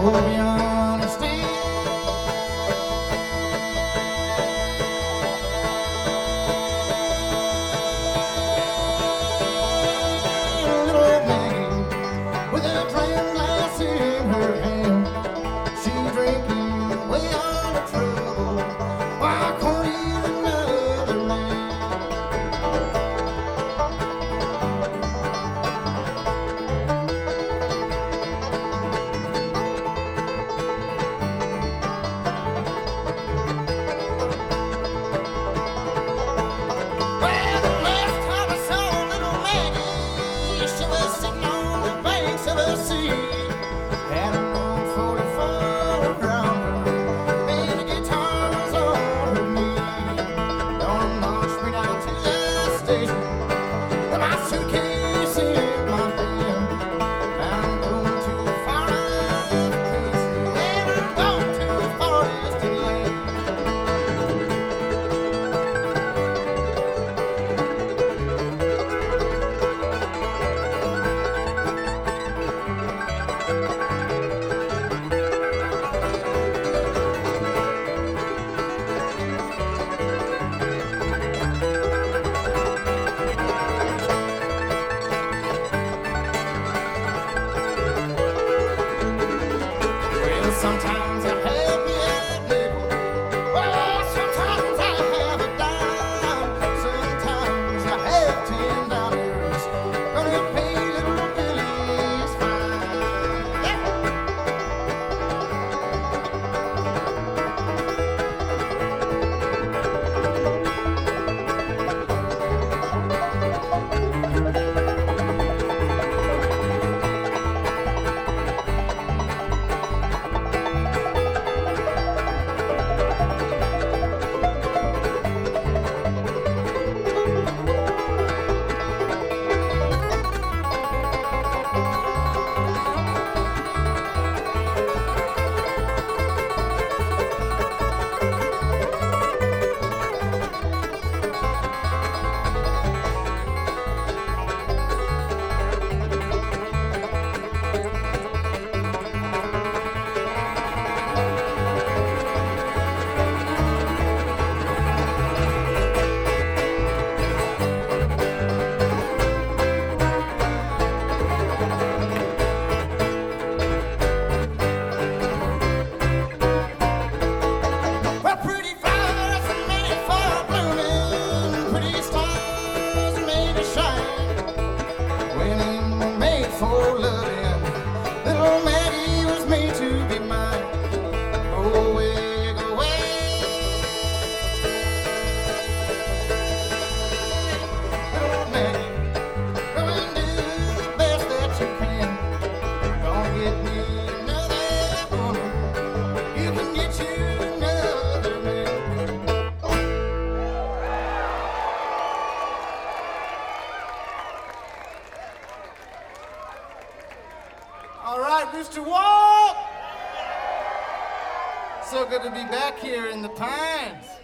Hope you understand. Little Maggie with a dram glass in her hand, she drinking way on the trouble while courting another man. Well, the last time I saw little Maggie, she was sitting on the banks of a sea. Had a 144 around her, and the guitar was on her knee. Don't march me down to the station with my suitcase in my hand. I'm going too far up Casey, and I'm going too far east to land. Well, sometimes I have me a nickel. Well, sometimes I have a dime. Sometimes I have $10. Gonna pay little Billy's fine. Yeah. Well, pretty flowers are made for blooming, pretty stars are made to shine. Women made for loving, little Maggie was made to be mine. Go away, go away. Little Maggie, go and do the best that you can. Don't get me another woman, you can get you another man. All right, Mr. Walt. So good to be back here in the Pines.